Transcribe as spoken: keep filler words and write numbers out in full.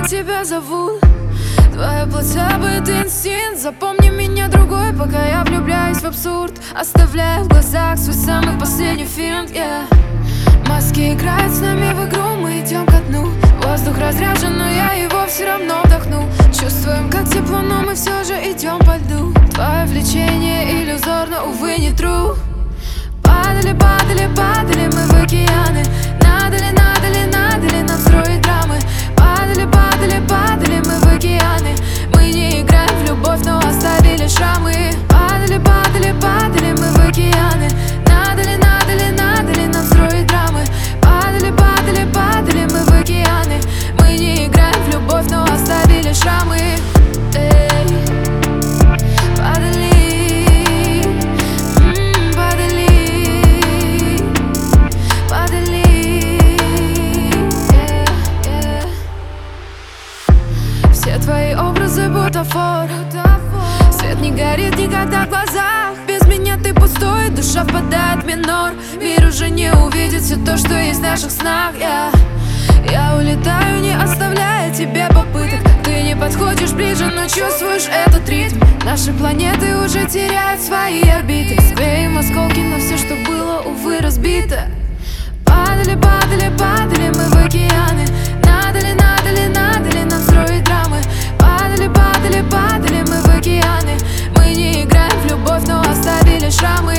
тебя зовут. Твоя плоть забыт инстинкт. Запомни меня другой, пока я влюбляюсь в абсурд, оставляя в глазах свой самый последний финт, yeah. Маски играют с нами в игру, мы идем ко дну. Воздух разряжен, но я его все равно вдохну. Чувствуем, как тепло, но мы все же идем по льду. Твое влечение иллюзорно, увы, не true. Падали, падали, падали мы в океаны. Надо ли, надо ли, надо ли нам строить драмы? Падали, падали, падали мы в океаны. Мы не играем в любовь, но оставили шрамы. Падали, падали, падали мы в океаны. Надо ли, надо ли, надо ли нам строить драмы? Падали, падали, падали мы в океаны. Мы не играем в любовь, но оставили шрамы. Эй, падали. Все твои образы бутафор. Свет не горит никогда в глазах. Без меня ты пустой, душа впадает в минор. Мир уже не увидит все то, что есть в наших снах, yeah. Я улетаю, не оставляя тебе попыток. Ты не подходишь ближе, но чувствуешь этот ритм. Наши планеты уже теряют свои орбиты. Склеим осколки на все, что было, увы, разбито. Падали, падали, падали мы в океаны. Надо ли, надо ли, надо ли нам строить драмы? Падали, падали, падали мы в океаны. Мы не играем в любовь, но оставили шрамы.